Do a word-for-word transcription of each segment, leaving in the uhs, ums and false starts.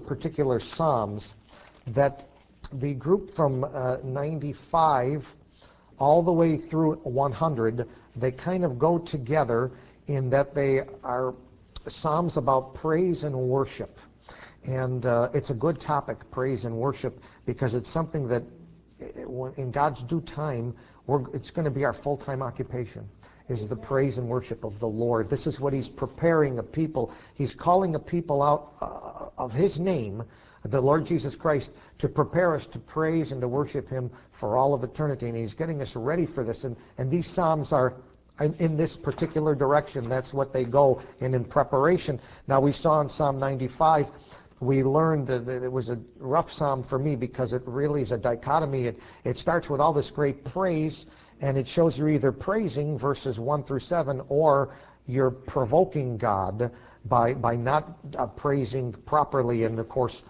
particular Psalms that the group from uh, ninety-five all the way through one hundred, they kind of go together in that they are Psalms about praise and worship. And uh, it's a good topic, praise and worship, because it's something that in God's due time, we're, it's going to be our full-time occupation, is the praise and worship of the Lord. This is what he's preparing a people. He's calling a people out uh, of his name, the Lord Jesus Christ, to prepare us to praise and to worship him for all of eternity. And he's getting us ready for this. And, and these Psalms are in, in this particular direction. That's what they go in in preparation. Now, we saw in Psalm ninety-five, we learned that it was a rough psalm for me because it really is a dichotomy. It, it starts with all this great praise, and it shows you're either praising verses one through seven, or you're provoking God by, by not uh, praising properly. And, of course,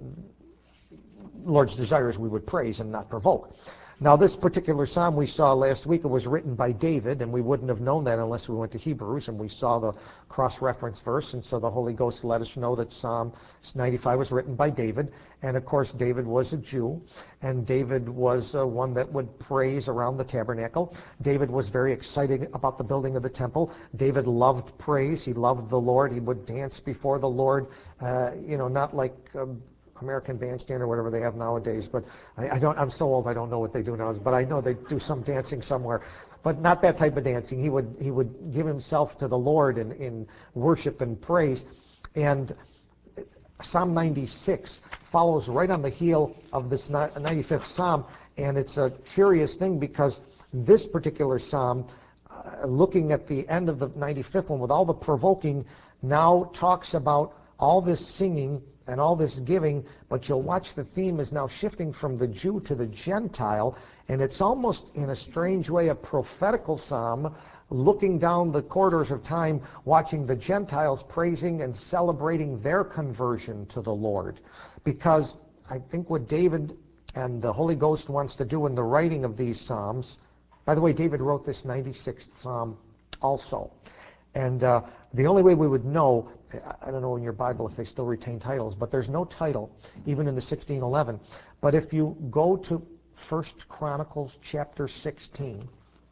Lord's desire is we would praise and not provoke. Now, this particular psalm we saw last week, it was written by David, and we wouldn't have known that unless we went to Hebrews and we saw the cross-reference verse. And so the Holy Ghost let us know that Psalm ninety-five was written by David. And, of course, David was a Jew, and David was uh, one that would praise around the tabernacle. David was very excited about the building of the temple. David loved praise. He loved the Lord. He would dance before the Lord, uh, you know, not like Um, American Bandstand or whatever they have nowadays, but I, I don't. I'm so old I don't know what they do now. But I know they do some dancing somewhere, but not that type of dancing. He would he would give himself to the Lord in, in worship and praise. And Psalm ninety-six follows right on the heel of this ninety-fifth Psalm, and it's a curious thing because this particular Psalm, uh, looking at the end of the ninety-fifth one with all the provoking, now talks about all this singing and all this giving, but you'll watch the theme is now shifting from the Jew to the Gentile, and it's almost in a strange way a prophetical psalm, looking down the corridors of time, watching the Gentiles praising and celebrating their conversion to the Lord. Because I think what David and the Holy Ghost wants to do in the writing of these psalms, by the way, David wrote this ninety-sixth psalm also. And uh, the only way we would know, I don't know in your Bible if they still retain titles, but there's no title, even in the sixteen eleven. But if you go to First Chronicles chapter sixteen,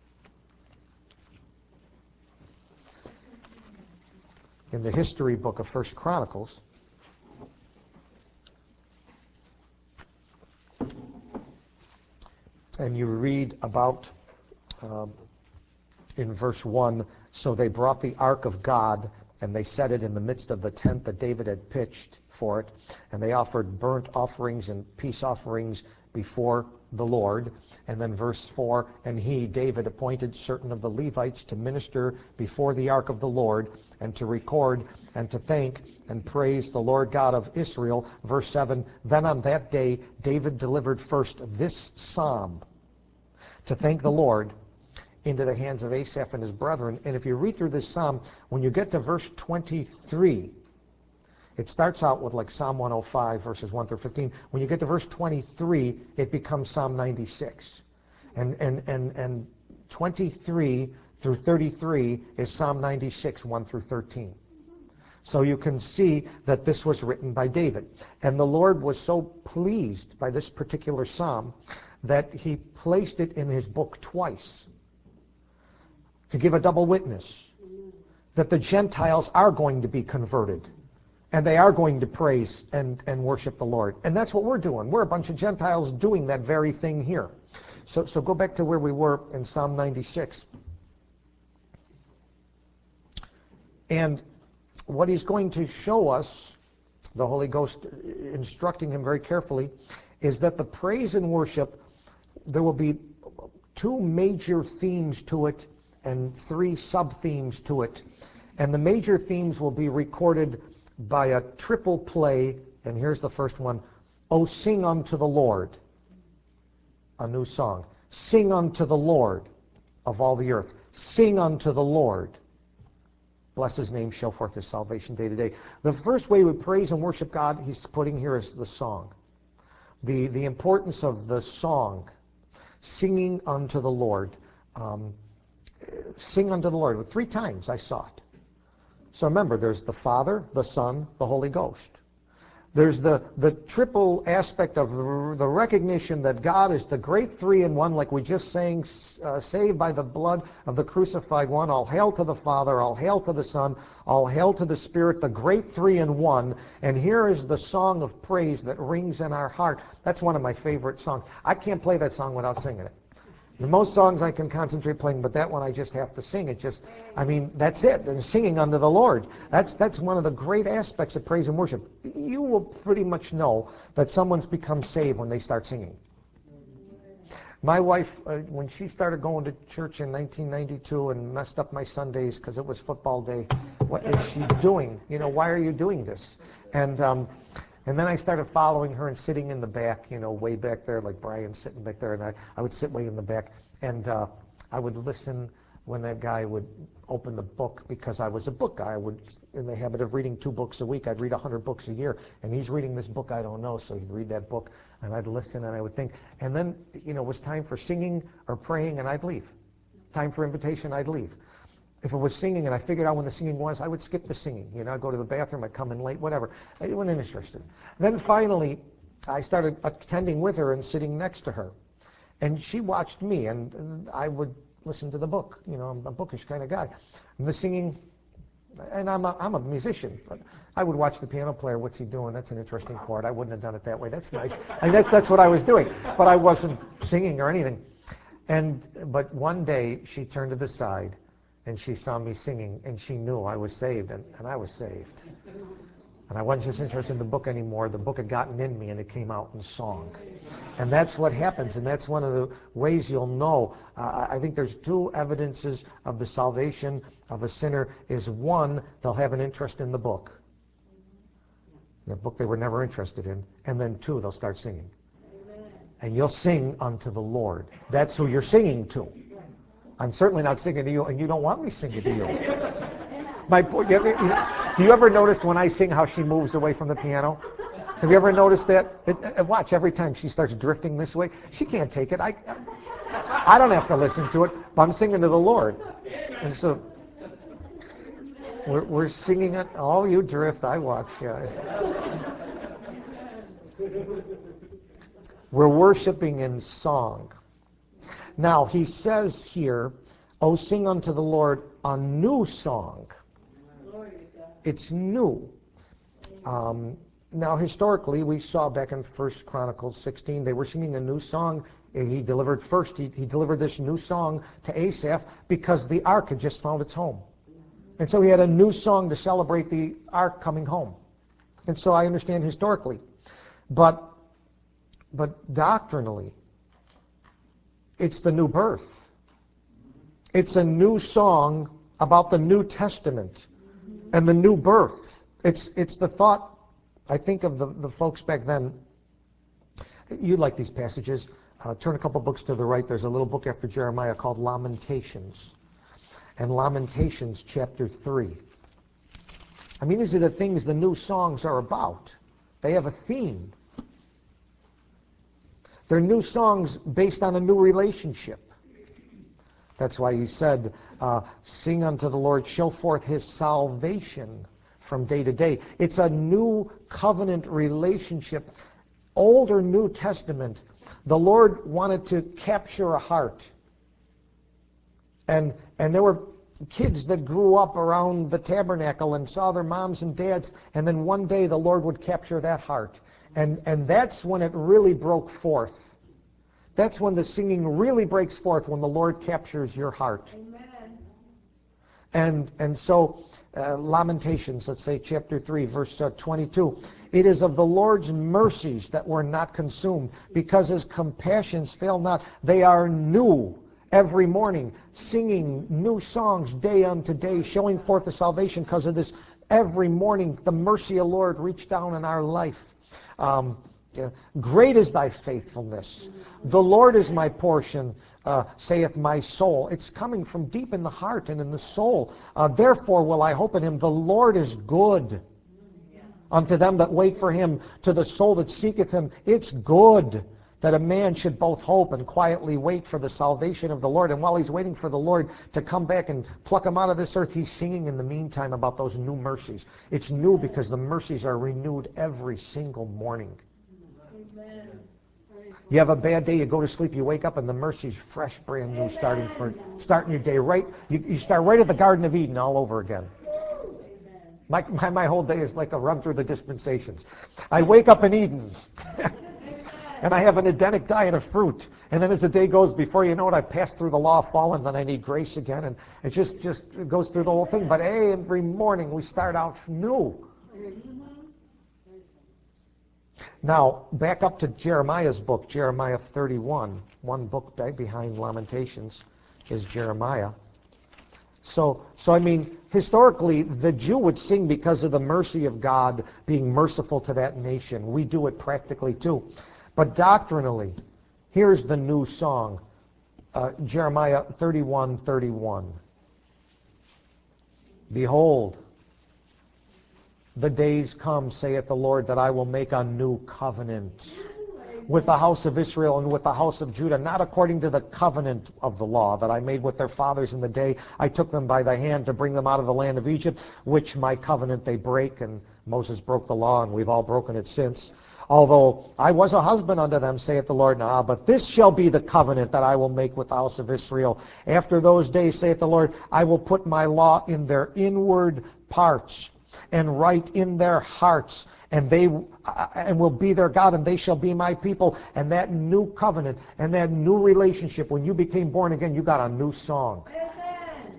in the history book of First Chronicles, and you read about, um, in verse one, so they brought the ark of God, and they set it in the midst of the tent that David had pitched for it, and they offered burnt offerings and peace offerings before the Lord. And then verse four, and he, David, appointed certain of the Levites to minister before the ark of the Lord, and to record and to thank and praise the Lord God of Israel. Verse seven, then on that day David delivered first this psalm to thank the Lord into the hands of Asaph and his brethren. And if you read through this psalm, when you get to verse twenty-three, it starts out with like Psalm one oh five, verses one through fifteen. When you get to verse twenty-three, it becomes Psalm ninety-six. And, and, and, and twenty-three through thirty-three is Psalm ninety-six, one through thirteen. So you can see that this was written by David. And the Lord was so pleased by this particular psalm that he placed it in his book twice, to give a double witness that the Gentiles are going to be converted and they are going to praise and, and worship the Lord. And that's what we're doing. We're a bunch of Gentiles doing that very thing here. So, so go back to where we were in Psalm ninety-six. And what he's going to show us, the Holy Ghost instructing him very carefully, is that the praise and worship, there will be two major themes to it and three sub-themes to it. And the major themes will be recorded by a triple play, and here's the first one. Oh, sing unto the Lord, a new song. Sing unto the Lord of all the earth. Sing unto the Lord. Bless his name, show forth his salvation day to day. The first way we praise and worship God, he's putting here, is the song. The, the importance of the song. Singing unto the Lord. Um, Sing unto the Lord. Three times I saw it. So remember, there's the Father, the Son, the Holy Ghost. There's the, the triple aspect of the, the recognition that God is the great three in one, like we just sang, uh, saved by the blood of the crucified one. All hail to the Father, all hail to the Son, all hail to the Spirit, the great three in one. And here is the song of praise that rings in our heart. That's one of my favorite songs. I can't play that song without singing it. Most songs I can concentrate playing, but that one I just have to sing. It just, I mean, that's it. And singing unto the Lord. That's that's one of the great aspects of praise and worship. You will pretty much know that someone's become saved when they start singing. My wife, uh, when she started going to church in nineteen ninety-two and messed up my Sundays because it was football day, what is she doing? You know, why are you doing this? And um, And then I started following her and sitting in the back, you know, way back there, like Brian sitting back there, and I, I would sit way in the back, and uh, I would listen when that guy would open the book, because I was a book guy. I was in the habit of reading two books a week. I'd read one hundred books a year, and he's reading this book I don't know, so he'd read that book, and I'd listen, and I would think. And then, you know, it was time for singing or praying, and I'd leave. Time for invitation, I'd leave. If it was singing and I figured out when the singing was, I would skip the singing. You know, I'd go to the bathroom, I'd come in late, whatever. I wasn't interested. Then finally, I started attending with her and sitting next to her. And she watched me, and, and I would listen to the book. You know, I'm a bookish kind of guy. And the singing, and I'm a, I'm a musician, but I would watch the piano player. What's he doing? That's an interesting chord. I wouldn't have done it that way. That's nice. I mean, that's, that's what I was doing. But I wasn't singing or anything. And But one day, she turned to the side, and she saw me singing, and she knew I was saved, and, and I was saved. And I wasn't just interested in the book anymore. The book had gotten in me, and it came out in song. And that's what happens, and that's one of the ways you'll know. Uh, I think there's two evidences of the salvation of a sinner. Is one, they'll have an interest in the book, the book they were never interested in. And then two, they'll start singing. And you'll sing unto the Lord. That's who you're singing to. I'm certainly not singing to you, and you don't want me singing to you. My, you ever, you know, do you ever notice when I sing how she moves away from the piano? Have you ever noticed that? It, it, watch, every time she starts drifting this way, she can't take it. I, I don't have to listen to it, but I'm singing to the Lord. And so we're, we're singing it. Oh, you drift, I watch, guys. We're worshiping in song. Now, he says here, "Oh, sing unto the Lord a new song." It's new. Um, now, historically, we saw back in First Chronicles sixteen, they were singing a new song. He delivered first, he, he delivered this new song to Asaph because the ark had just found its home. And so he had a new song to celebrate the ark coming home. And so I understand historically. But, but doctrinally, it's the new birth. It's a new song about the New Testament and the new birth. It's it's the thought, I think, of the, the folks back then. You like these passages. Uh, turn a couple books to the right. There's a little book after Jeremiah called Lamentations. And Lamentations chapter three. I mean, these are the things the new songs are about. They have a theme. They're new songs based on a new relationship. That's why he said, uh, sing unto the Lord, show forth his salvation from day to day. It's a new covenant relationship. Old or New Testament, the Lord wanted to capture a heart. And, and there were kids that grew up around the tabernacle and saw their moms and dads, and then one day the Lord would capture that heart. And, and that's when it really broke forth. That's when the singing really breaks forth, when the Lord captures your heart. Amen. And, and so, uh, Lamentations, let's say chapter three, verse uh, twenty-two. It is of the Lord's mercies that we're not consumed, because his compassions fail not. They are new every morning, singing new songs day unto day, showing forth the salvation because of this. Every morning, the mercy of the Lord reached down in our life. Um, Yeah. Great is thy faithfulness. The Lord is my portion, uh, saith my soul. It's coming from deep in the heart and in the soul. Uh, Therefore will I hope in him. The Lord is good unto them that wait for him, to the soul that seeketh him. It's good that a man should both hope and quietly wait for the salvation of the Lord. And while he's waiting for the Lord to come back and pluck him out of this earth, he's singing in the meantime about those new mercies. It's new because the mercies are renewed every single morning. Amen. You have a bad day, you go to sleep, you wake up, and the mercy's fresh, brand new, starting for starting your day right. You, you start right at the Garden of Eden all over again. My, my, my whole day is like a run through the dispensations. I wake up in Eden, and I have an Edenic diet of fruit. And then as the day goes, before you know it, I've passed through the law of fall, and then I need grace again. And it just, just goes through the whole thing. But hey, every morning we start out new. Now, back up to Jeremiah's book, Jeremiah thirty-one. One book back behind Lamentations is Jeremiah. So, so I mean, historically, the Jew would sing because of the mercy of God being merciful to that nation. We do it practically too. But doctrinally, here's the new song, uh, Jeremiah thirty-one thirty-one. Behold, the days come, saith the Lord, that I will make a new covenant with the house of Israel and with the house of Judah, not according to the covenant of the law that I made with their fathers in the day I took them by the hand to bring them out of the land of Egypt, which my covenant they break, and Moses broke the law, and we've all broken it since. Although I was a husband unto them, saith the Lord. Now, but this shall be the covenant that I will make with the house of Israel. After those days, saith the Lord, I will put my law in their inward parts, and write in their hearts, and they uh, and will be their God, and they shall be my people. And that new covenant and that new relationship, when you became born again, you got a new song. Amen.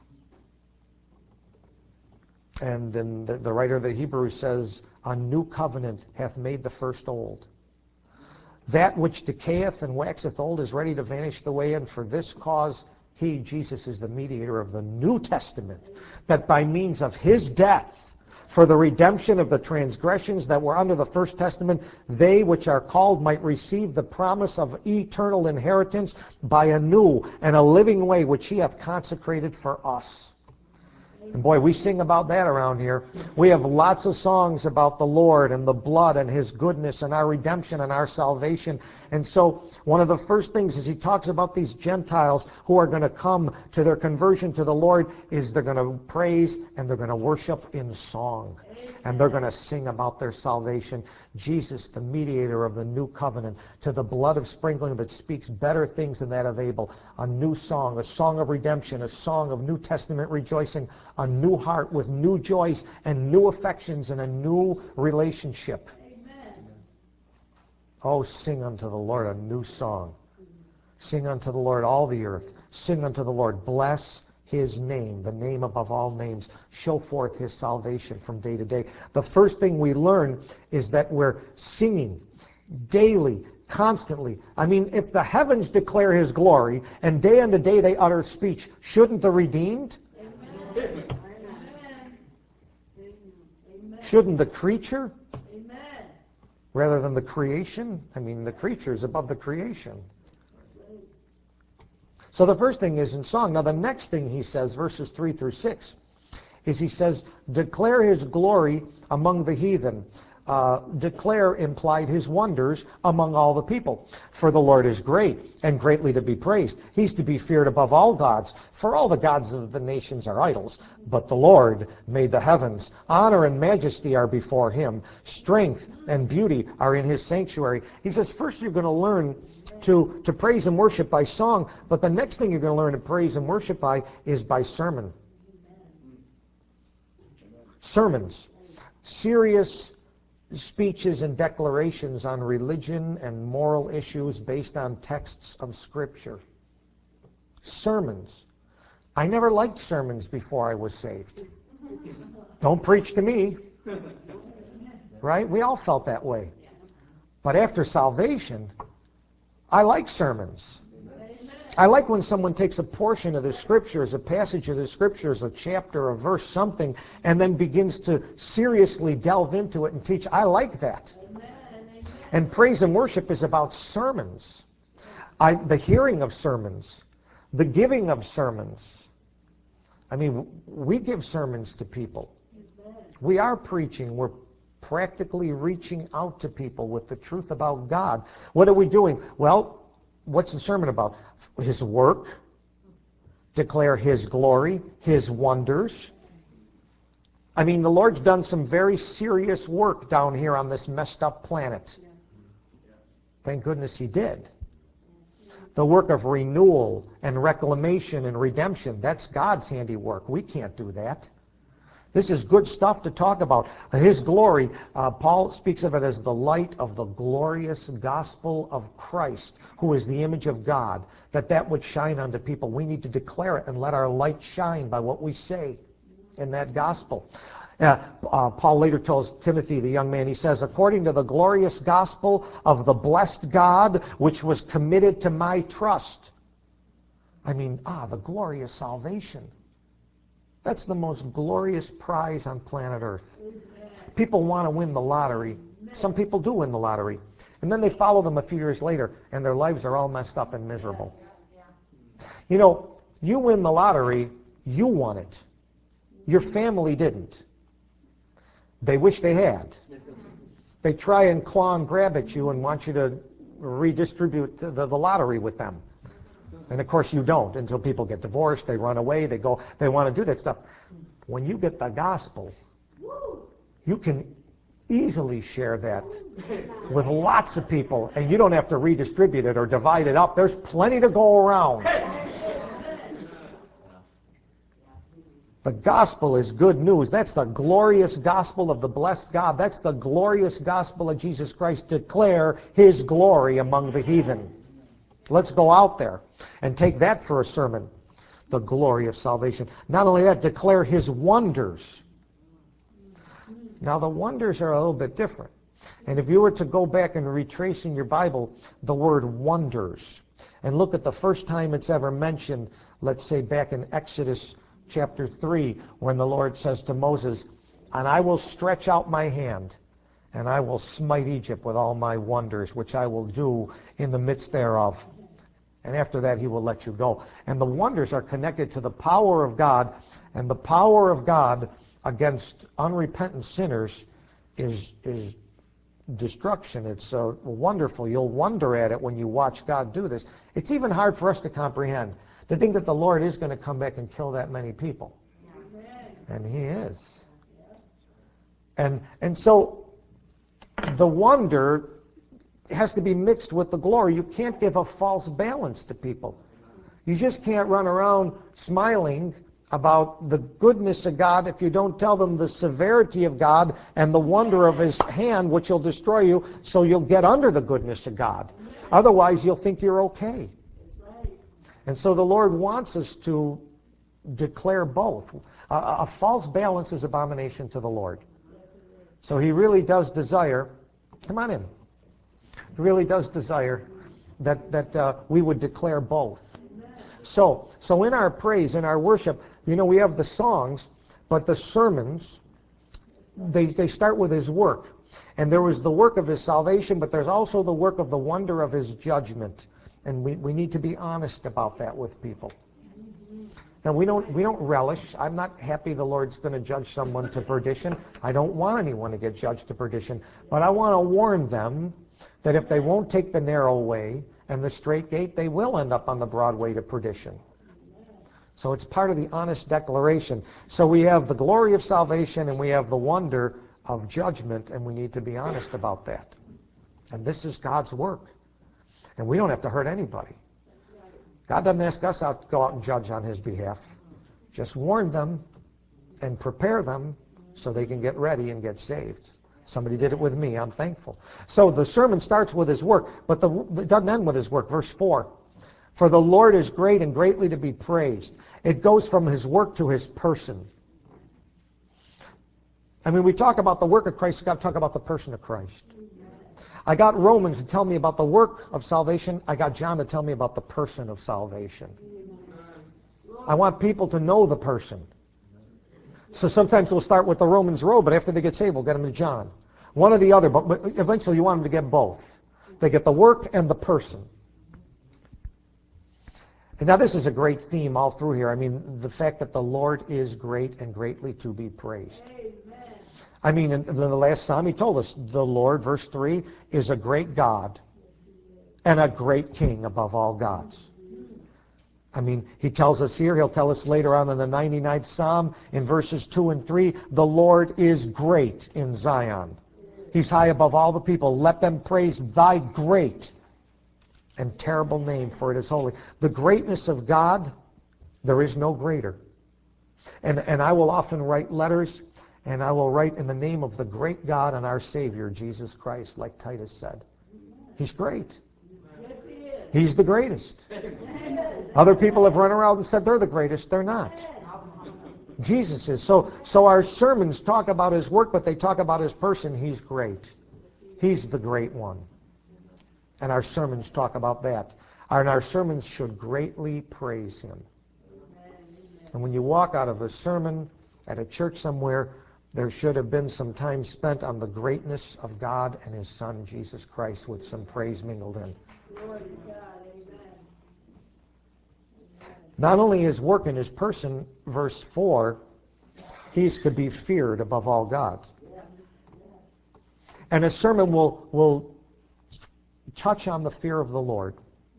And then the, the writer of the Hebrews says, a new covenant hath made the first old. That which decayeth and waxeth old is ready to vanish the way, and for this cause he, Jesus, is the mediator of the New Testament, that by means of his death, for the redemption of the transgressions that were under the first testament, they which are called might receive the promise of eternal inheritance by a new and a living way which he hath consecrated for us. And boy, we sing about that around here. We have lots of songs about the Lord and the blood and his goodness and our redemption and our salvation. And so one of the first things as he talks about these Gentiles who are going to come to their conversion to the Lord is they're going to praise and they're going to worship in song. And they're going to sing about their salvation. Jesus, the mediator of the new covenant, to the blood of sprinkling that speaks better things than that of Abel. A new song, a song of redemption, a song of New Testament rejoicing, a new heart with new joys and new affections and a new relationship. Amen. Oh, sing unto the Lord a new song. Sing unto the Lord all the earth. Sing unto the Lord. Bless his name, the name above all names. Show forth his salvation from day to day. The first thing we learn is that we're singing daily, constantly. I mean, if the heavens declare his glory and day unto day they utter speech, shouldn't the redeemed? Amen. Shouldn't the creature? Amen. Rather than the creation? I mean, the creature is above the creation. So the first thing is in song. Now the next thing he says, verses three through six, is he says, declare his glory among the heathen. Uh, declare implied his wonders among all the people. For the Lord is great and greatly to be praised. He's to be feared above all gods. For all the gods of the nations are idols, but the Lord made the heavens. Honor and majesty are before him. Strength and beauty are in his sanctuary. He says, first you're going to learn to, to praise and worship by song, but the next thing you're going to learn to praise and worship by is by sermon. Sermons. Serious speeches and declarations on religion and moral issues based on texts of Scripture. Sermons. I never liked sermons before I was saved. Don't preach to me. Right? We all felt that way. But after salvation, I like sermons. I like when someone takes a portion of the Scriptures, a passage of the Scriptures, a chapter, a verse, something, and then begins to seriously delve into it and teach. I like that. Amen. And praise and worship is about sermons. I, the hearing of sermons, the giving of sermons. I mean, we give sermons to people. We are preaching. We're practically reaching out to people with the truth about God. What are we doing? Well, what's the sermon about? His work, declare His glory, His wonders. I mean, the Lord's done some very serious work down here on this messed up planet. Thank goodness He did. The work of renewal and reclamation and redemption, that's God's handiwork. We can't do that. This is good stuff to talk about. His glory, uh, Paul speaks of it as the light of the glorious gospel of Christ, who is the image of God, that that would shine unto people. We need to declare it and let our light shine by what we say in that gospel. Uh, uh, Paul later tells Timothy, the young man, he says, according to the glorious gospel of the blessed God, which was committed to my trust. I mean, ah, the glorious salvation. That's the most glorious prize on planet Earth. People want to win the lottery. Some people do win the lottery. And then they follow them a few years later, and their lives are all messed up and miserable. You know, you win the lottery, you won it. Your family didn't. They wish they had. They try and claw and grab at you and want you to redistribute the, the lottery with them. And of course you don't until people get divorced, they run away, they go, they want to do that stuff. When you get the gospel, you can easily share that with lots of people, and you don't have to redistribute it or divide it up. There's plenty to go around. The gospel is good news. That's the glorious gospel of the blessed God. That's the glorious gospel of Jesus Christ. Declare His glory among the heathen. Let's go out there and take that for a sermon. The glory of salvation. Not only that, declare His wonders. Now the wonders are a little bit different. And if you were to go back and retrace in your Bible the word wonders, and look at the first time it's ever mentioned, let's say back in Exodus chapter three, when the Lord says to Moses, and I will stretch out my hand, and I will smite Egypt with all my wonders, which I will do in the midst thereof. And after that He will let you go. And the wonders are connected to the power of God, and the power of God against unrepentant sinners is is destruction. It's uh, wonderful. You'll wonder at it when you watch God do this. It's even hard for us to comprehend, to think that the Lord is going to come back and kill that many people. And He is. And and so the wonder has to be mixed with the glory. You can't give a false balance to people. You just can't run around smiling about the goodness of God if you don't tell them the severity of God and the wonder of His hand, which will destroy you, so you'll get under the goodness of God. Otherwise, you'll think you're okay. And so the Lord wants us to declare both. A, a false balance is abomination to the Lord. So He really does desire, come on in, He really does desire that, that uh, we would declare both. So, so in our praise, in our worship, you know, we have the songs, but the sermons, they, they start with His work. And there was the work of His salvation, but there's also the work of the wonder of His judgment. And we, we need to be honest about that with people. Now, we don't, we don't relish. I'm not happy the Lord's going to judge someone to perdition. I don't want anyone to get judged to perdition. But I want to warn them that if they won't take the narrow way and the straight gate, they will end up on the broad way to perdition. So it's part of the honest declaration. So we have the glory of salvation and we have the wonder of judgment, and we need to be honest about that. And this is God's work. And we don't have to hurt anybody. God doesn't ask us out to go out and judge on His behalf. Just warn them and prepare them so they can get ready and get saved. Somebody did it with me. I'm thankful. So the sermon starts with His work, but the, it doesn't end with His work. Verse four. For the Lord is great and greatly to be praised. It goes from His work to His person. I mean, we talk about the work of Christ, we've got to talk about the person of Christ. I got Romans to tell me about the work of salvation. I got John to tell me about the person of salvation. I want people to know the person. So sometimes we'll start with the Romans road, but after they get saved, we'll get them to John. One or the other, but eventually you want them to get both. They get the work and the person. And now this is a great theme all through here. I mean, the fact that the Lord is great and greatly to be praised. I mean, in the last Psalm, he told us, the Lord, verse three, is a great God and a great King above all gods. I mean, he tells us here, he'll tell us later on in the ninety-ninth Psalm, in verses two and three, the Lord is great in Zion. He's high above all the people. Let them praise thy great and terrible name, for it is holy. The greatness of God, there is no greater. And, and I will often write letters, and I will write in the name of the great God and our Savior, Jesus Christ, like Titus said. He's great. He's the greatest. Other people have run around and said they're the greatest. They're not. Jesus is. So, so our sermons talk about his work, but they talk about his person. He's great. He's the great one. And our sermons talk about that. And our sermons should greatly praise him. And when you walk out of a sermon at a church somewhere, there should have been some time spent on the greatness of God and his Son, Jesus Christ, with some praise mingled in. Not only his work and his person, verse four, he's to be feared above all gods. And a sermon will, will touch on the fear of the Lord.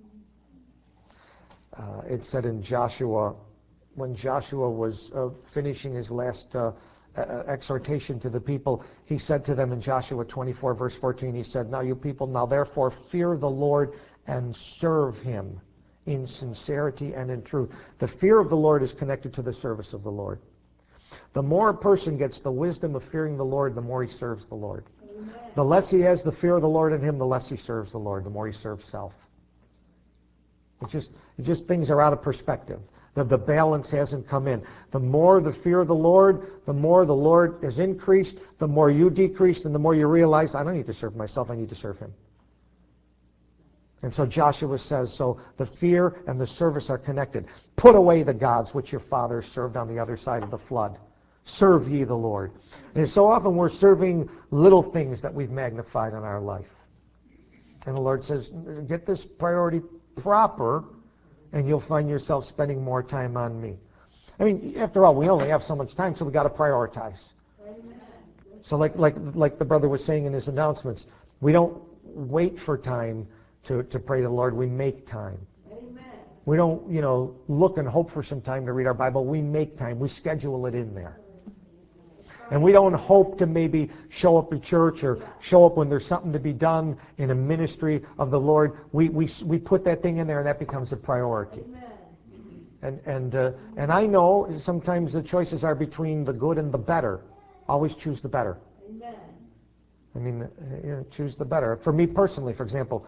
Uh, it said in Joshua, when Joshua was uh, finishing his last uh, uh, exhortation to the people, he said to them in Joshua twenty-four, verse fourteen, he said, now you people, now therefore fear the Lord and serve him in sincerity and in truth. The fear of the Lord is connected to the service of the Lord. The more a person gets the wisdom of fearing the Lord, the more he serves the Lord. Amen. The less he has the fear of the Lord in him, the less he serves the Lord, the more he serves self. It just, it just things are out of perspective. The, the balance hasn't come in. The more the fear of the Lord, the more the Lord is increased, the more you decrease, and the more you realize, I don't need to serve myself, I need to serve him. And so Joshua says, so the fear and the service are connected. Put away the gods which your fathers served on the other side of the flood. Serve ye the Lord. And so often we're serving little things that we've magnified in our life. And the Lord says, get this priority proper, and you'll find yourself spending more time on me. I mean, after all, we only have so much time, so we got to prioritize. Amen. So like, like, like the brother was saying in his announcements, we don't wait for time To, to pray to the Lord. We make time. Amen. We don't, you know, look and hope for some time to read our Bible. We make time. We schedule it in there. And we don't hope to maybe show up at church or show up when there's something to be done in a ministry of the Lord. We we we put that thing in there, and that becomes a priority. Amen. And and uh, and I know sometimes the choices are between the good and the better. Always choose the better. Amen. I mean, you know, choose the better. For me personally, for example,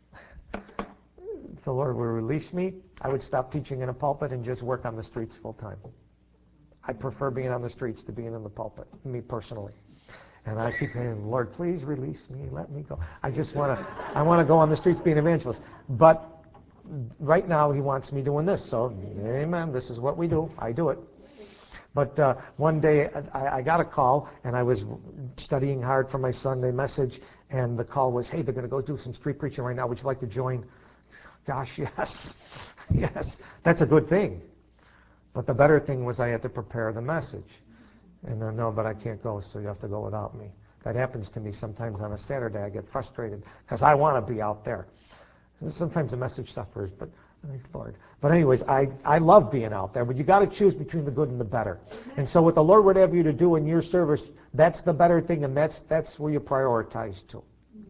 if the Lord would release me, I would stop teaching in a pulpit and just work on the streets full time. I prefer being on the streets to being in the pulpit, me personally. And I keep saying, Lord, please release me, let me go. I just want to, I want to go on the streets being an evangelist. But right now he wants me doing this, so amen, this is what we do. I do it. But uh, one day I, I got a call, and I was studying hard for my Sunday message, and the call was, hey, they're going to go do some street preaching right now. Would you like to join? Gosh, yes. Yes, that's a good thing. But the better thing was I had to prepare the message. And uh, no, but I can't go, so you have to go without me. That happens to me sometimes on a Saturday. I get frustrated because I want to be out there. Sometimes the message suffers, but Lord. But anyways, I, I love being out there, but you got to choose between the good and the better. And so what the Lord would have you to do in your service, that's the better thing, and that's that's where you prioritize to.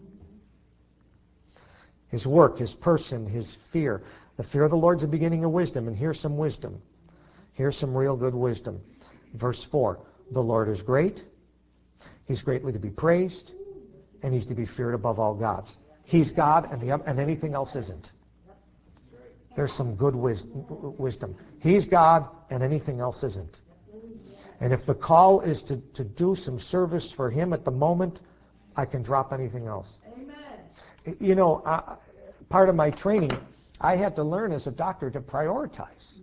His work, his person, his fear. The fear of the Lord is the beginning of wisdom, and here's some wisdom. Here's some real good wisdom. Verse four, the Lord is great, he's greatly to be praised, and he's to be feared above all gods. He's God, and, the, and anything else isn't. There's some good wisdom. He's God, and anything else isn't. And if the call is to, to do some service for him at the moment, I can drop anything else. Amen. You know, I, part of my training, I had to learn as a doctor to prioritize.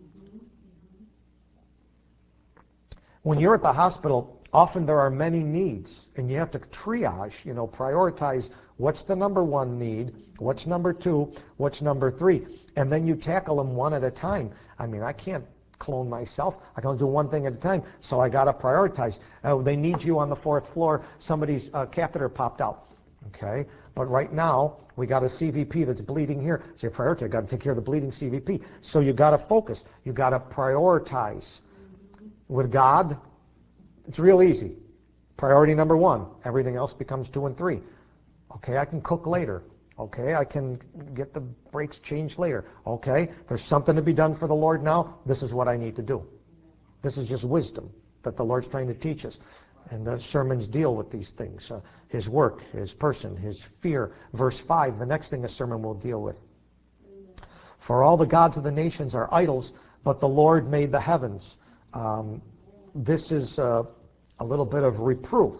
When you're at the hospital, often there are many needs, and you have to triage, you know, prioritize what's the number one need, what's number two, what's number three, and then you tackle them one at a time. I mean, I can't clone myself. I can only do one thing at a time, so I got to prioritize. Uh, they need you on the fourth floor. Somebody's uh, catheter popped out. Okay, but right now we got a C V P that's bleeding here. So you prioritize. You got to take care of the bleeding C V P. So you got to focus. You got to prioritize. With God, it's real easy. Priority number one. Everything else becomes two and three. Okay, I can cook later. Okay, I can get the brakes changed later. Okay, there's something to be done for the Lord now. This is what I need to do. This is just wisdom that the Lord's trying to teach us. And the sermons deal with these things. Uh, his work, his person, his fear. Verse five, the next thing a sermon will deal with. For all the gods of the nations are idols, but the Lord made the heavens. Um, this is uh, a little bit of reproof.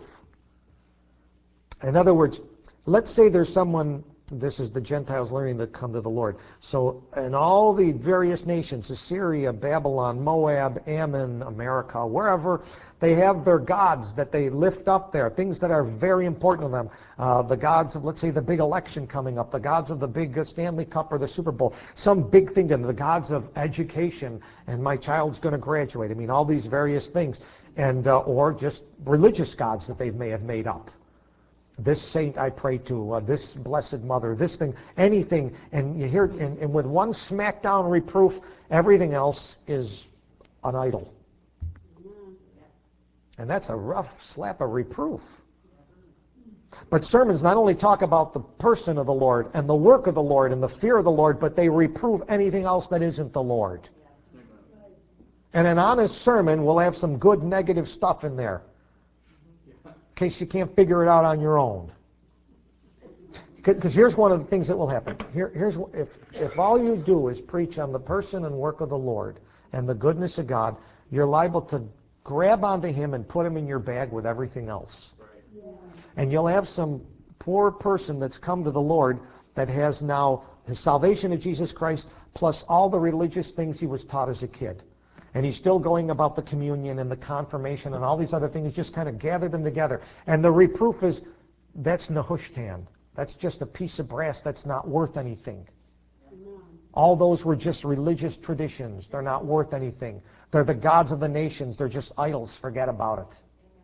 In other words, let's say there's someone, this is the Gentiles learning to come to the Lord. So in all the various nations, Assyria, Babylon, Moab, Ammon, America, wherever, they have their gods that they lift up there, things that are very important to them. Uh, the gods of, let's say, the big election coming up, the gods of the big Stanley Cup or the Super Bowl, some big thing to them, the gods of education, and my child's going to graduate. I mean, all these various things, and uh, or just religious gods that they may have made up. This saint I pray to, uh, this blessed mother, this thing, anything, and you hear, and, and with one smackdown reproof, everything else is an idol. And that's a rough slap of reproof. But sermons not only talk about the person of the Lord and the work of the Lord and the fear of the Lord, but they reprove anything else that isn't the Lord. And an honest sermon will have some good negative stuff in there, in case you can't figure it out on your own. Because here's one of the things that will happen. Here, here's if if all you do is preach on the person and work of the Lord and the goodness of God, you're liable to grab onto him and put him in your bag with everything else. Right. And you'll have some poor person that's come to the Lord that has now his salvation of Jesus Christ plus all the religious things he was taught as a kid. And he's still going about the communion and the confirmation and all these other things, just kind of gather them together. And the reproof is, that's Nehushtan. That's just a piece of brass that's not worth anything. All those were just religious traditions. They're not worth anything. They're the gods of the nations. They're just idols. Forget about it.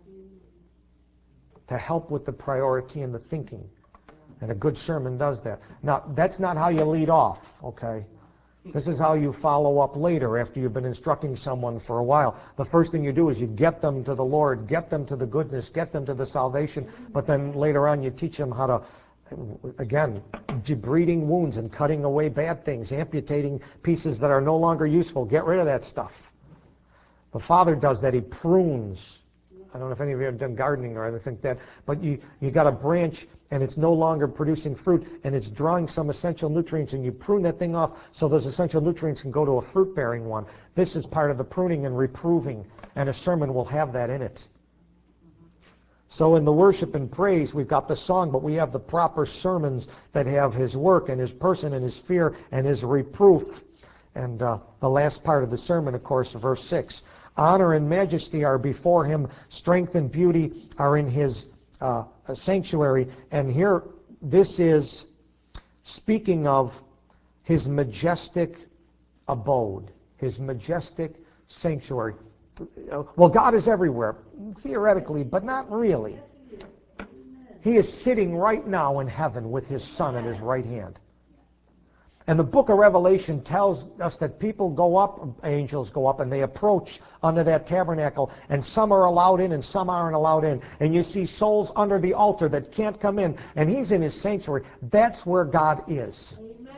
To help with the priority and the thinking. And a good sermon does that. Now, that's not how you lead off, okay? This is how you follow up later after you've been instructing someone for a while. The first thing you do is you get them to the Lord, get them to the goodness, get them to the salvation, but then later on you teach them how to, again, breeding wounds and cutting away bad things, amputating pieces that are no longer useful. Get rid of that stuff. The Father does that. He prunes. I don't know if any of you have done gardening or anything like that, but you, you got a branch and it's no longer producing fruit and it's drawing some essential nutrients and you prune that thing off so those essential nutrients can go to a fruit-bearing one. This is part of the pruning and reproving, and a sermon will have that in it. So in the worship and praise, we've got the song, but we have the proper sermons that have his work and his person and his fear and his reproof. And uh, the last part of the sermon, of course, verse six. Honor and majesty are before him. Strength and beauty are in his uh, sanctuary. And here, this is speaking of his majestic abode, his majestic sanctuary. Well, God is everywhere, theoretically, but not really. He is sitting right now in heaven with his Son at his right hand. And the book of Revelation tells us that people go up, angels go up, and they approach under that tabernacle, and some are allowed in and some aren't allowed in. And you see souls under the altar that can't come in, and he's in his sanctuary. That's where God is. Amen.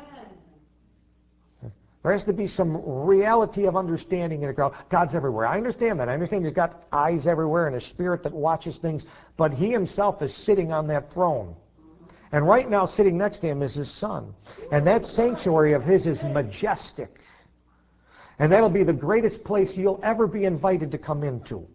There has to be some reality of understanding in a crowd. God's everywhere. I understand that. I understand he's got eyes everywhere and a spirit that watches things, but he himself is sitting on that throne. And right now, sitting next to him is his Son. And that sanctuary of his is majestic. And that'll be the greatest place you'll ever be invited to come into.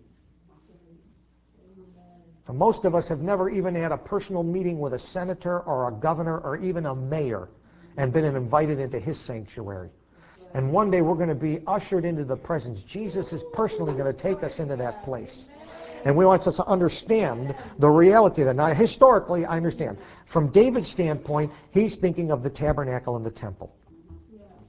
And most of us have never even had a personal meeting with a senator or a governor or even a mayor and been invited into his sanctuary. And one day we're going to be ushered into the presence. Jesus is personally going to take us into that place. And we want us to understand the reality of that. Now, historically, I understand. From David's standpoint, he's thinking of the tabernacle and the temple.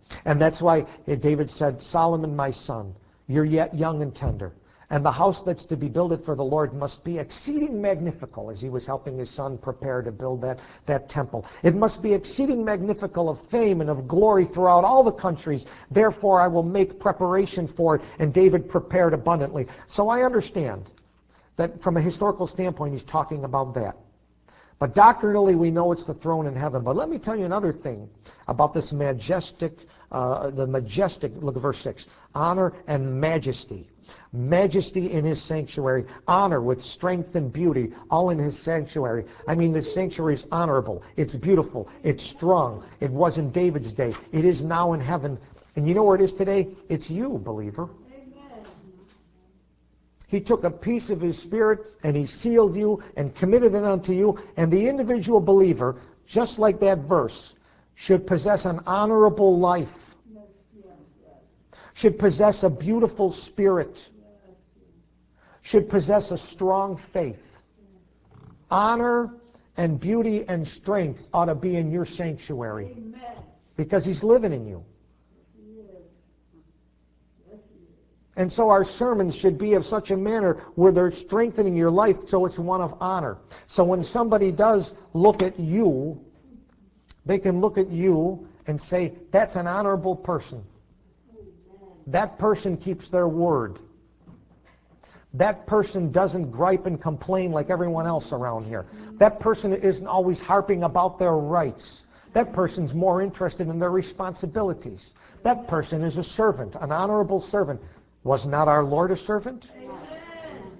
And that's why David said, Solomon, my son, you're yet young and tender. And the house that's to be builded for the Lord must be exceeding magnifical, as he was helping his son prepare to build that, that temple. It must be exceeding magnifical of fame and of glory throughout all the countries. Therefore, I will make preparation for it. And David prepared abundantly. So I understand that from a historical standpoint, he's talking about that. But doctrinally, we know it's the throne in heaven. But let me tell you another thing about this majestic, uh, the majestic, look at verse six, honor and majesty. Majesty in his sanctuary, honor with strength and beauty, all in his sanctuary. I mean, the sanctuary is honorable. It's beautiful. It's strong. It was in David's day. It is now in heaven. And you know where it is today? It's you, believer. Amen. He took a piece of his spirit and he sealed you and committed it unto you. And the individual believer, just like that verse, should possess an honorable life. Yes, yes, yes. Should possess a beautiful spirit. Should possess a strong faith. Honor and beauty and strength ought to be in your sanctuary. Amen. Because he's living in you. Yes, he is. Yes, he is. And so our sermons should be of such a manner where they're strengthening your life so it's one of honor. So when somebody does look at you, they can look at you and say, that's an honorable person. Amen. That person keeps their word. That person doesn't gripe and complain like everyone else around here. That person isn't always harping about their rights. That person's more interested in their responsibilities. That person is a servant, an honorable servant. Was not our Lord a servant? Amen.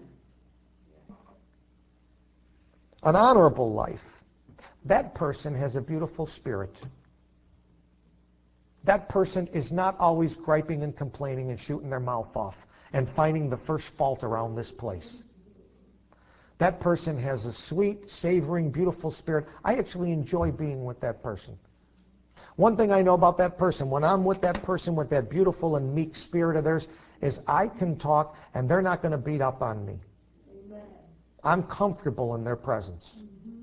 An honorable life. That person has a beautiful spirit. That person is not always griping and complaining and shooting their mouth off and finding the first fault around this place. That person has a sweet, savoring, beautiful spirit. I actually enjoy being with that person. One thing I know about that person, when I'm with that person with that beautiful and meek spirit of theirs, is I can talk and they're not going to beat up on me. Amen. I'm comfortable in their presence. Mm-hmm.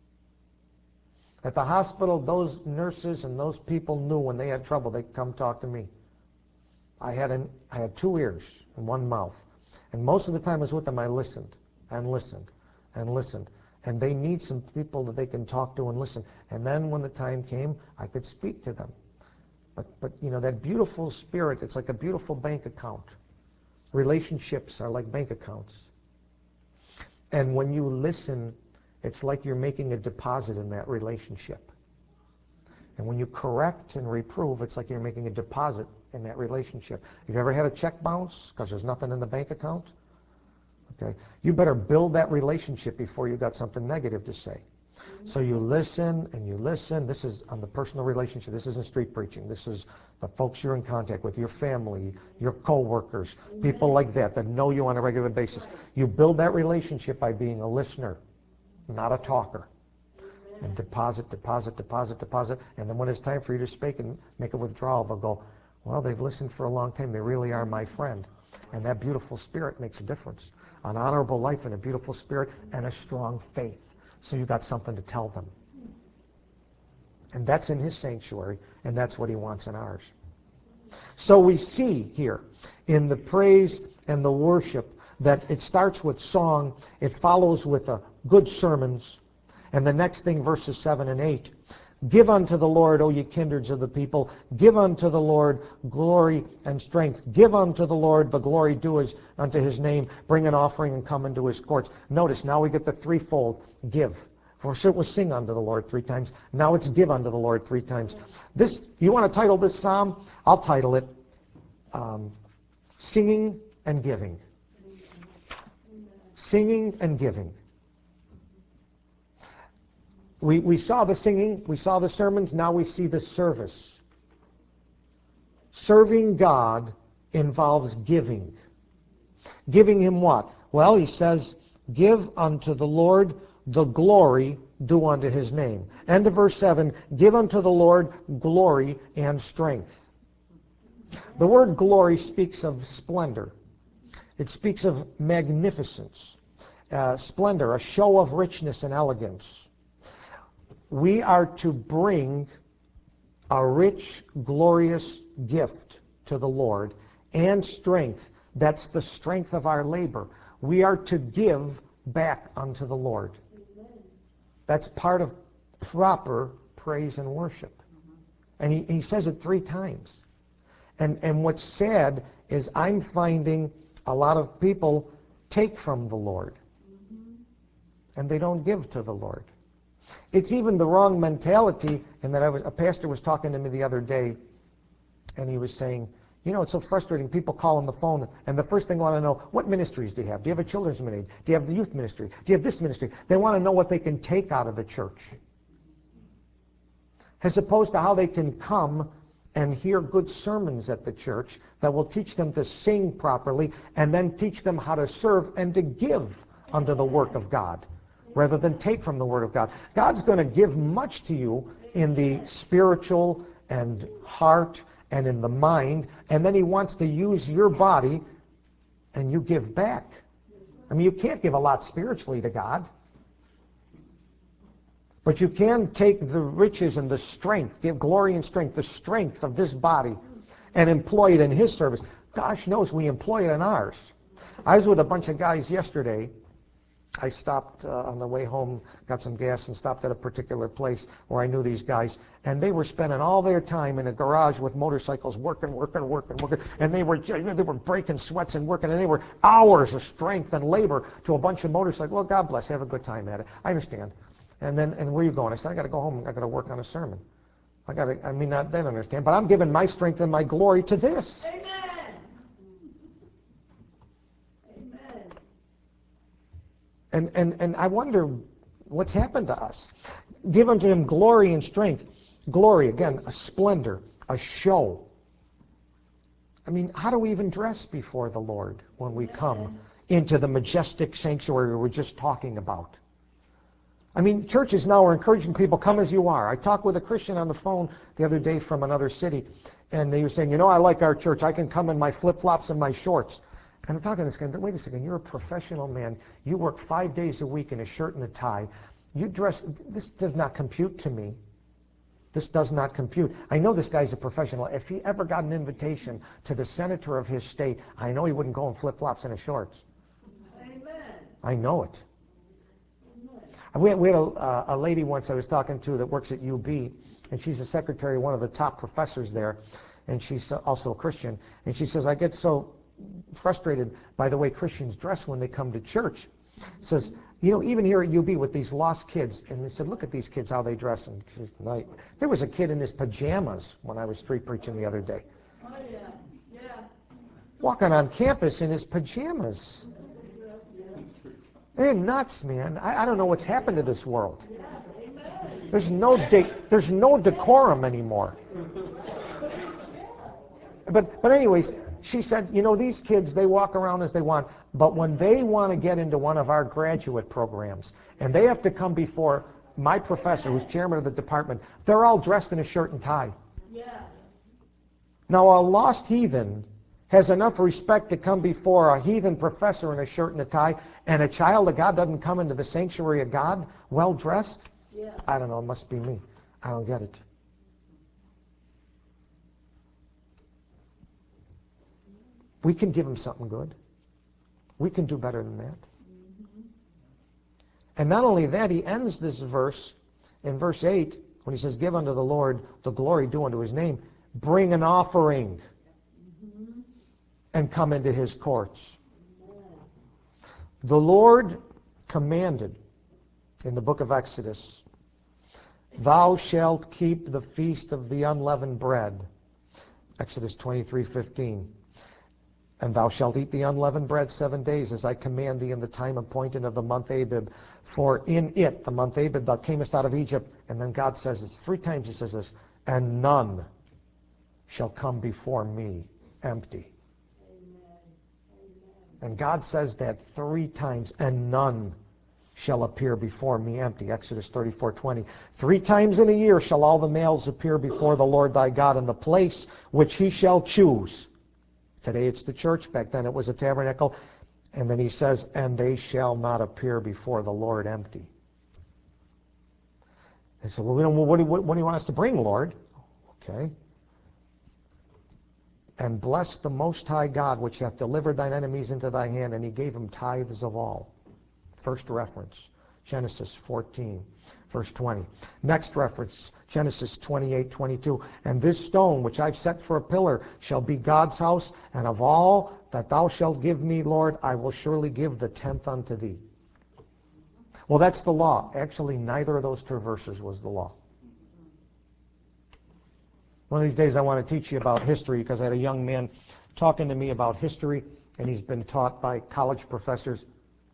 At the hospital, those nurses and those people knew when they had trouble, they'd come talk to me. I had an, I had two ears and one mouth. And most of the time I was with them, I listened and listened and listened. And they need some people that they can talk to and listen. And then when the time came, I could speak to them. But, but you know, that beautiful spirit, it's like a beautiful bank account. Relationships are like bank accounts. And when you listen, it's like you're making a deposit in that relationship. And when you correct and reprove, it's like you're making a deposit in that relationship. Have you ever had a check bounce because there's nothing in the bank account? Okay. You better build that relationship before you got something negative to say. So you listen and you listen. This is on the personal relationship. This isn't street preaching. This is the folks you're in contact with, your family, your co-workers, people like that that know you on a regular basis. You build that relationship by being a listener, not a talker. And deposit, deposit, deposit, deposit. And then when it's time for you to speak and make a withdrawal, they'll go, well, they've listened for a long time. They really are my friend. And that beautiful spirit makes a difference. An honorable life and a beautiful spirit and a strong faith. So you got something to tell them. And that's in his sanctuary, and that's what he wants in ours. So we see here in the praise and the worship that it starts with song, it follows with a good sermons, and the next thing, verses seven and eight, give unto the Lord, O ye kindreds of the people, give unto the Lord glory and strength. Give unto the Lord the glory due his, unto his name. Bring an offering and come into his courts. Notice, now we get the threefold give. First it was sing unto the Lord three times. Now it's give unto the Lord three times. This, you want to title this psalm? I'll title it um, Singing and Giving. Singing and Giving. We, we saw the singing, we saw the sermons, now we see the service. Serving God involves giving. Giving him what? Well, he says, give unto the Lord the glory due unto his name. End of verse seven, give unto the Lord glory and strength. The word glory speaks of splendor. It speaks of magnificence, uh, splendor, a show of richness and elegance. We are to bring a rich, glorious gift to the Lord, and strength. That's the strength of our labor. We are to give back unto the Lord. That's part of proper praise and worship. And he, he says it three times. And, and what's sad is I'm finding a lot of people take from the Lord. And they don't give to the Lord. It's even the wrong mentality in that I was, a pastor was talking to me the other day, and he was saying, you know, it's so frustrating. People call on the phone, and the first thing they want to know, what ministries do you have? Do you have a children's ministry? Do you have the youth ministry? Do you have this ministry? They want to know what they can take out of the church, as opposed to how they can come and hear good sermons at the church that will teach them to sing properly and then teach them how to serve and to give unto the work of God, rather than take from the Word of God. God's going to give much to you in the spiritual and heart and in the mind, and then he wants to use your body, and you give back. I mean, you can't give a lot spiritually to God, but you can take the riches and the strength, give glory and strength, the strength of this body, and employ it in his service. Gosh knows we employ it in ours. I was with a bunch of guys yesterday. I stopped uh, on the way home, got some gas, and stopped at a particular place where I knew these guys. And they were spending all their time in a garage with motorcycles, working, working, working, working. And they were they were breaking sweats and working, and they were hours of strength and labor to a bunch of motorcycles. Well, God bless, have a good time at it. I understand. And then, and where are you going? I said, I got to go home. I got to work on a sermon. I got to. I mean, not, they don't understand, but I'm giving my strength and my glory to this. Amen. And, and, and I wonder what's happened to us. Give unto him glory and strength. Glory, again, a splendor, a show. I mean, how do we even dress before the Lord when we come into the majestic sanctuary we were just talking about? I mean, churches now are encouraging people, come as you are. I talked with a Christian on the phone the other day from another city, and they were saying, you know, I like our church. I can come in my flip-flops and my shorts. And I'm talking to this guy, wait a second, you're a professional man. You work five days a week in a shirt and a tie. You dress, this does not compute to me. This does not compute. I know this guy's a professional. If he ever got an invitation to the senator of his state, I know he wouldn't go in flip-flops and his shorts. Amen. I know it. We had, we had a, uh, a lady once I was talking to that works at U B, and she's a secretary of one of the top professors there, and she's also a Christian. And she says, I get so frustrated by the way Christians dress when they come to church. Says, you know, even here at U B with these lost kids, and they said, look at these kids, how they dress. And she said, no. There was a kid in his pajamas when I was street preaching the other day. Oh, yeah. Yeah. Walking on campus in his pajamas. They're nuts, man. I, I don't know what's happened to this world. There's no de- there's no decorum anymore. But but anyways, she said, you know, these kids, they walk around as they want, but when they want to get into one of our graduate programs, and they have to come before my professor, who's chairman of the department, they're all dressed in a shirt and tie. Yeah. Now, a lost heathen has enough respect to come before a heathen professor in a shirt and a tie, and a child of God doesn't come into the sanctuary of God well-dressed? Yeah. I don't know, it must be me. I don't get it. We can give him something good. We can do better than that. Mm-hmm. And not only that, he ends this verse in verse eight when he says, give unto the Lord the glory due unto his name. Bring an offering mm-hmm. and come into his courts. Yeah. The Lord commanded in the book of Exodus, thou shalt keep the feast of the unleavened bread. Exodus twenty-three fifteen. And thou shalt eat the unleavened bread seven days, as I command thee in the time appointed of the month Abib. For in it, the month Abib, thou camest out of Egypt. And then God says this, three times he says this, and none shall come before me empty. Amen. And God says that three times, and none shall appear before me empty. Exodus thirty-four twenty. Three times in a year shall all the males appear before the Lord thy God in the place which he shall choose. Today it's the church. Back then it was a tabernacle. And then he says, and they shall not appear before the Lord empty. They said, well, what do, you, what do you want us to bring, Lord? Okay? And bless the Most High God, which hath delivered thine enemies into thy hand, and he gave him tithes of all. First reference, Genesis fourteen, verse twenty. Next reference, Genesis twenty-eight, twenty-two. And this stone, which I've set for a pillar, shall be God's house, and of all that thou shalt give me, Lord, I will surely give the tenth unto thee. Well, that's the law. Actually, neither of those two verses was the law. One of these days I want to teach you about history, because I had a young man talking to me about history, and he's been taught by college professors,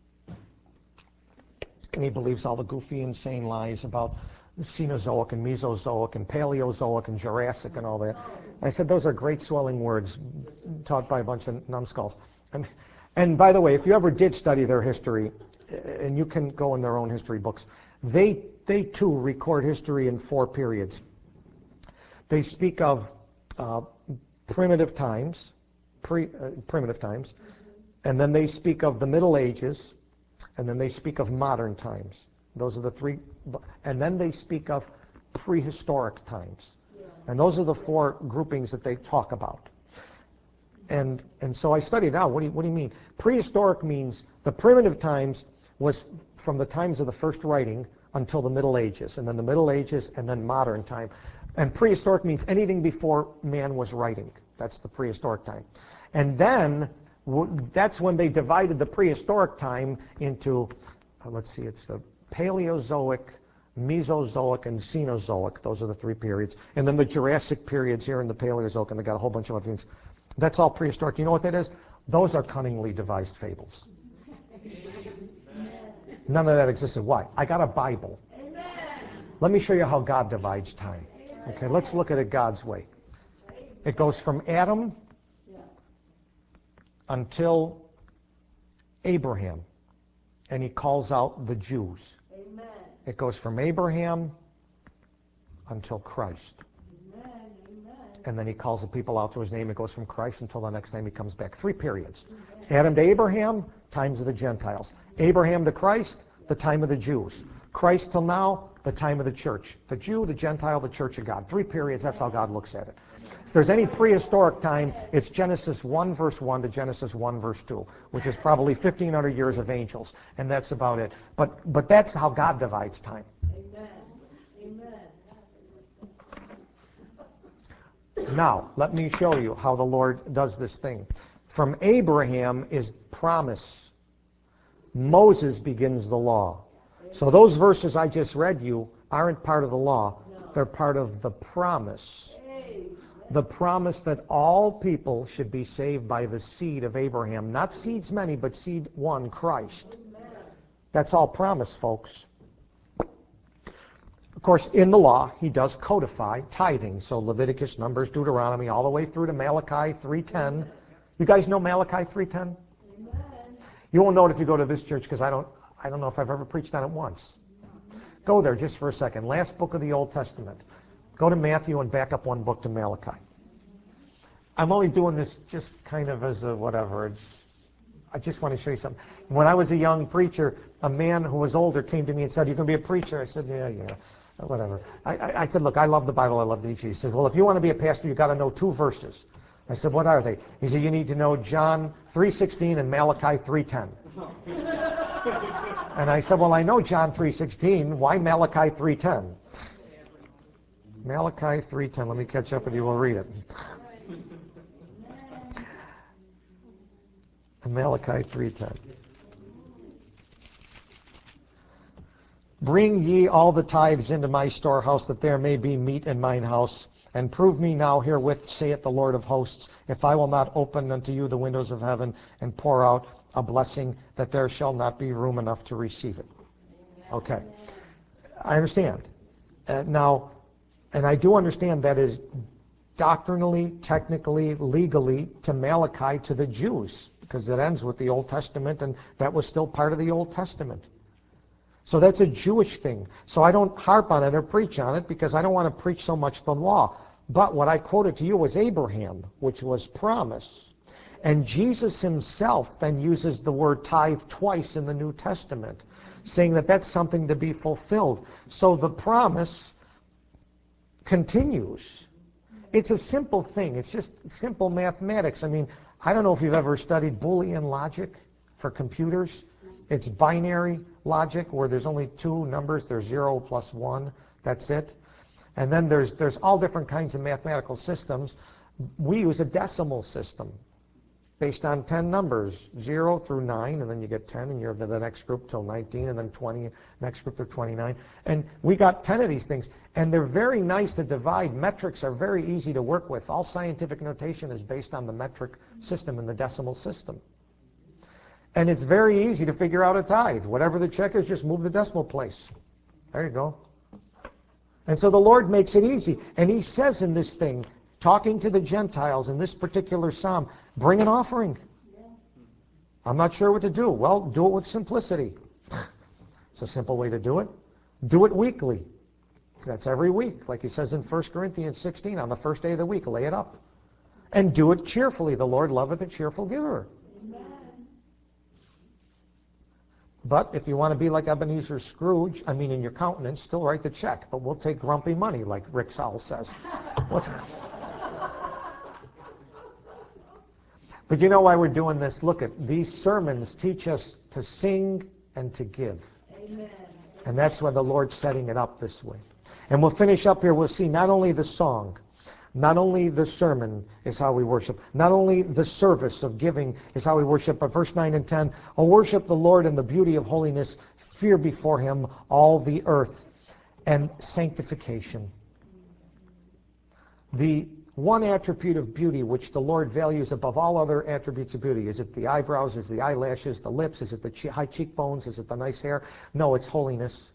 and he believes all the goofy, insane lies about the Cenozoic and Mesozoic and Paleozoic and Jurassic and all that. I said, those are great swelling words taught by a bunch of numbskulls. And, and by the way, if you ever did study their history, and you can go in their own history books, they, they too record history in four periods. They speak of uh, primitive times, pre, uh, primitive times, and then they speak of the Middle Ages, and then they speak of modern times. Those are the three, and then they speak of prehistoric times. And those are the four groupings that they talk about. And and so I studied out, what do you, what do you mean? Prehistoric means the primitive times was from the times of the first writing until the Middle Ages, and then the Middle Ages, and then modern time. And prehistoric means anything before man was writing. That's the prehistoric time. And then w- that's when they divided the prehistoric time into, uh, let's see, it's the Paleozoic, Mesozoic, and Cenozoic. Those are the three periods. And then the Jurassic periods here in the Paleozoic, and they got a whole bunch of other things. That's all prehistoric. You know what that is? Those are cunningly devised fables. None of that existed. Why? I got a Bible. Let me show you how God divides time. Okay, let's look at it God's way. It goes from Adam until Abraham, and he calls out the Jews. Amen. It goes from Abraham until Christ. Amen. Amen. And then he calls the people out to his name. It goes from Christ until the next time he comes back. Three periods. Adam to Abraham, times of the Gentiles. Abraham to Christ, the time of the Jews. Christ till now, the time of the church. The Jew, the Gentile, the church of God. Three periods, that's how God looks at it. If there's any prehistoric time, it's Genesis one verse one to Genesis one verse two, which is probably fifteen hundred years of angels, and that's about it. But but that's how God divides time. Amen. Amen. Now, let me show you how the Lord does this thing. From Abraham is promise. Moses begins the law. So those verses I just read you aren't part of the law. They're part of the promise. The promise that all people should be saved by the seed of Abraham. Not seeds many, but seed one, Christ. That's all promise, folks. Of course, in the law, he does codify tithing. So Leviticus, Numbers, Deuteronomy, all the way through to Malachi three ten. You guys know Malachi three ten? You won't know it if you go to this church, because I don't, I don't know if I've ever preached on it once. Go there just for a second. Last book of the Old Testament. Go to Matthew and back up one book to Malachi. I'm only doing this just kind of as a whatever. It's, I just want to show you something. When I was a young preacher, a man who was older came to me and said, "You can be a preacher?" I said, "Yeah, yeah, whatever." I, I, I said, "Look, I love the Bible. I love the teaching." He says, "Well, if you want to be a pastor, you've got to know two verses." I said, "What are they?" He said, "You need to know John three sixteen and Malachi three ten. And I said, "Well, I know John three sixteen. Why Malachi three ten? Malachi three ten. Let me catch up with you. We'll read it. Malachi three ten. "Bring ye all the tithes into my storehouse, that there may be meat in mine house. And prove me now herewith, saith the Lord of hosts, if I will not open unto you the windows of heaven and pour out a blessing, that there shall not be room enough to receive it." Okay. I understand. Uh, now, and I do understand that is doctrinally, technically, legally to Malachi, to the Jews, because it ends with the Old Testament, and that was still part of the Old Testament. So that's a Jewish thing. So I don't harp on it or preach on it, because I don't want to preach so much the law. But what I quoted to you was Abraham, which was promise. And Jesus himself then uses the word tithe twice in the New Testament, saying that that's something to be fulfilled. So the promise continues. It's a simple thing. It's just simple mathematics. I mean, I don't know if you've ever studied Boolean logic for computers. It's binary logic where there's only two numbers. There's zero plus one. That's it. And then there's there's all different kinds of mathematical systems. We use a decimal system based on ten numbers, zero through nine, and then you get ten, and you're to the next group till nineteen, and then twenty, next group to twenty-nine. And we got ten of these things, and they're very nice to divide. Metrics are very easy to work with. All scientific notation is based on the metric system and the decimal system. And it's very easy to figure out a tithe. Whatever the check is, just move the decimal place. There you go. And so the Lord makes it easy. And he says in this thing, talking to the Gentiles in this particular psalm, bring an offering. I'm not sure what to do. Well, do it with simplicity. It's a simple way to do it. Do it weekly. That's every week. Like he says in First Corinthians sixteen, on the first day of the week, lay it up. And do it cheerfully. The Lord loveth a cheerful giver. But if you want to be like Ebenezer Scrooge, I mean in your countenance, still write the check. But we'll take grumpy money, like Rick Sowell says. But you know why we're doing this? Look, at these sermons teach us to sing and to give. Amen. And that's why the Lord's setting it up this way. And we'll finish up here. We'll see not only the song, not only the sermon is how we worship, not only the service of giving is how we worship, but verse nine and ten, oh, worship the Lord in the beauty of holiness, fear before him all the earth, and sanctification. The one attribute of beauty which the Lord values above all other attributes of beauty. Is it the eyebrows? Is it the eyelashes? The lips? Is it the che- high cheekbones? Is it the nice hair? No, it's holiness.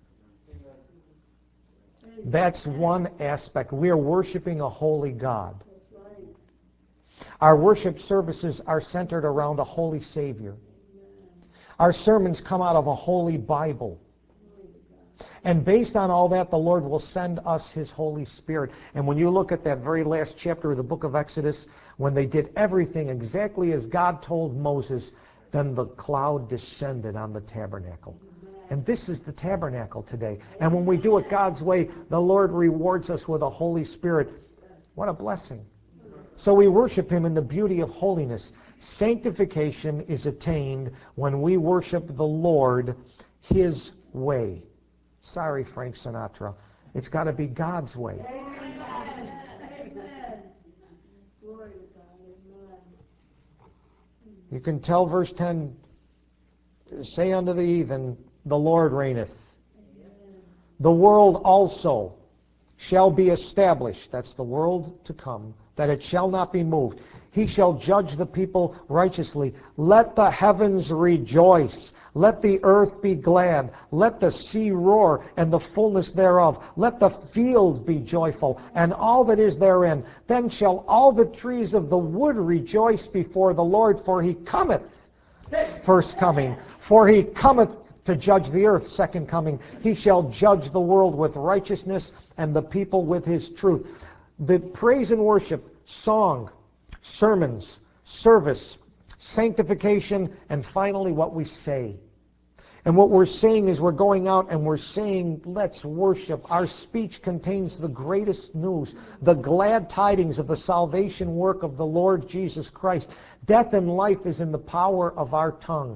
That's one aspect. We are worshiping a holy God. Our worship services are centered around a holy Savior. Our sermons come out of a holy Bible. And based on all that, the Lord will send us his Holy Spirit. And when you look at that very last chapter of the book of Exodus, when they did everything exactly as God told Moses, then the cloud descended on the tabernacle. And this is the tabernacle today. And when we do it God's way, the Lord rewards us with a Holy Spirit. What a blessing. So we worship him in the beauty of holiness. Sanctification is attained when we worship the Lord his way. Sorry, Frank Sinatra. It's got to be God's way. Amen. Amen. Glory to God. Amen. You can tell verse ten, say unto the heathen, the Lord reigneth. The world also shall be established. That's the world to come, that it shall not be moved. He shall judge the people righteously. Let the heavens rejoice. Let the earth be glad. Let the sea roar and the fullness thereof. Let the fields be joyful and all that is therein. Then shall all the trees of the wood rejoice before the Lord, for he cometh. First coming. For he cometh to judge the earth, second coming. He shall judge the world with righteousness and the people with his truth. The praise and worship, song, sermons, service, sanctification, and finally what we say. And what we're saying is we're going out and we're saying, let's worship. Our speech contains the greatest news, the glad tidings of the salvation work of the Lord Jesus Christ. Death and life is in the power of our tongue.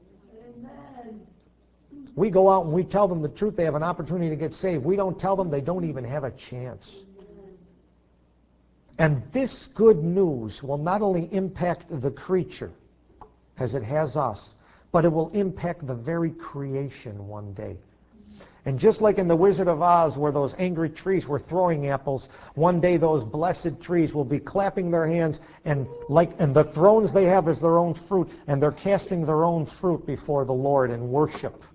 We go out and we tell them the truth. They have an opportunity to get saved. We don't tell them, they don't even have a chance. And this good news will not only impact the creature, as it has us, but it will impact the very creation one day. And just like in The Wizard of Oz, where those angry trees were throwing apples, one day those blessed trees will be clapping their hands, and like and the thrones they have is their own fruit, and they're casting their own fruit before the Lord in worship.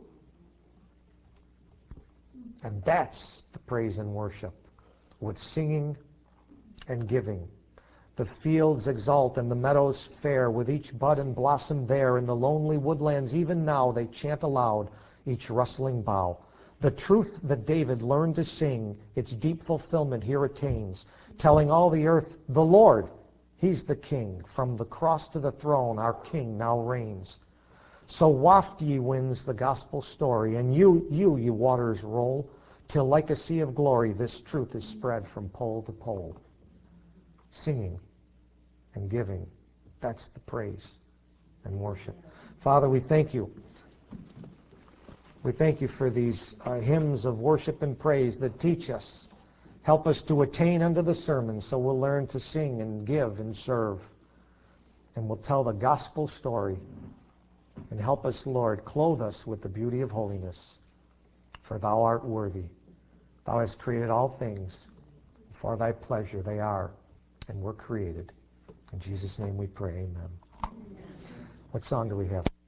And that's the praise and worship, with singing and giving. The fields exult and the meadows fair, with each bud and blossom there. In the lonely woodlands even now they chant aloud, each rustling bough. The truth that David learned to sing, its deep fulfillment here attains, telling all the earth, the Lord, he's the King. From the cross to the throne, our King now reigns. So waft, ye winds, the gospel story, and you, you, ye waters, roll. till like a sea of glory this truth is spread from pole to pole. Singing and giving, that's the praise and worship. Father, we thank you. We thank you for these uh, hymns of worship and praise that teach us. Help us to attain unto the sermon so we'll learn to sing and give and serve. And we'll tell the gospel story. And help us, Lord, clothe us with the beauty of holiness. For thou art worthy. Thou hast created all things. For thy pleasure they are and were created. In Jesus' name we pray, amen. What song do we have?